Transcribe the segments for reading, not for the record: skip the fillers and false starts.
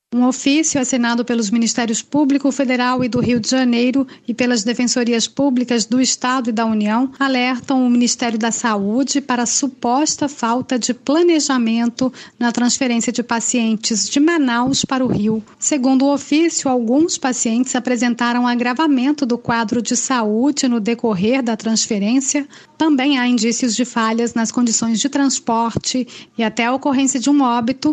Um ofício assinado pelos Ministérios Público Federal e do Rio de Janeiro e pelas Defensorias Públicas do Estado e da União alertam o Ministério da Saúde para a suposta falta de planejamento na transferência de pacientes de Manaus para o Rio. Segundo o ofício, alguns pacientes apresentaram agravamento do quadro de saúde no decorrer da transferência. Também há indícios de falhas nas condições de transporte e até a ocorrência de um óbito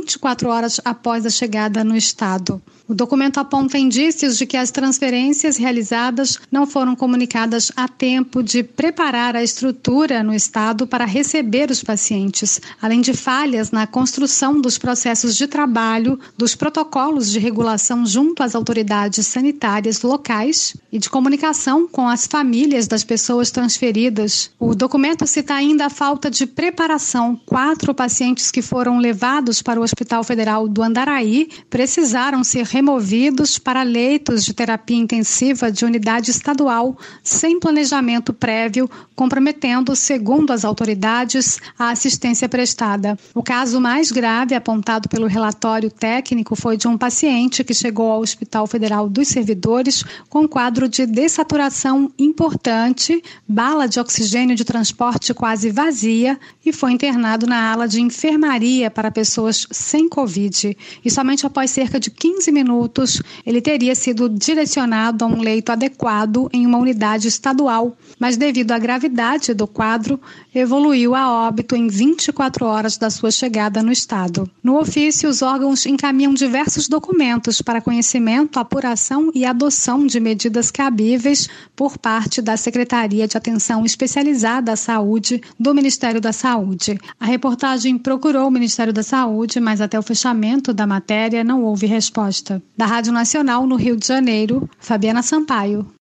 24 horas após a chegada no estado. O documento aponta indícios de que as transferências realizadas não foram comunicadas a tempo de preparar a estrutura no estado para receber os pacientes, além de falhas na construção dos processos de trabalho, dos protocolos de regulação junto às autoridades sanitárias locais e de comunicação com as famílias das pessoas transferidas. O documento cita ainda a falta de preparação. 4 pacientes que foram levados para o Hospital Federal do Andaraí precisaram ser removidos para leitos de terapia intensiva de unidade estadual sem planejamento prévio, comprometendo, segundo as autoridades, a assistência prestada. O caso mais grave apontado pelo relatório técnico foi de um paciente que chegou ao Hospital Federal dos Servidores com quadro de dessaturação importante, bala de oxigênio de transporte quase vazia e foi internado na ala de enfermaria para pessoas sem Covid. E somente após cerca de 15 minutos ele teria sido direcionado a um leito adequado em uma unidade estadual, mas devido à gravidade do quadro, evoluiu a óbito em 24 horas da sua chegada no estado. No ofício, os órgãos encaminham diversos documentos para conhecimento, apuração e adoção de medidas cabíveis por parte da Secretaria de Atenção Especializada à Saúde do Ministério da Saúde. A reportagem procurou o Ministério da Saúde, mas até o fechamento da matéria não houve resposta. Da Rádio Nacional, no Rio de Janeiro, Fabiana Sampaio.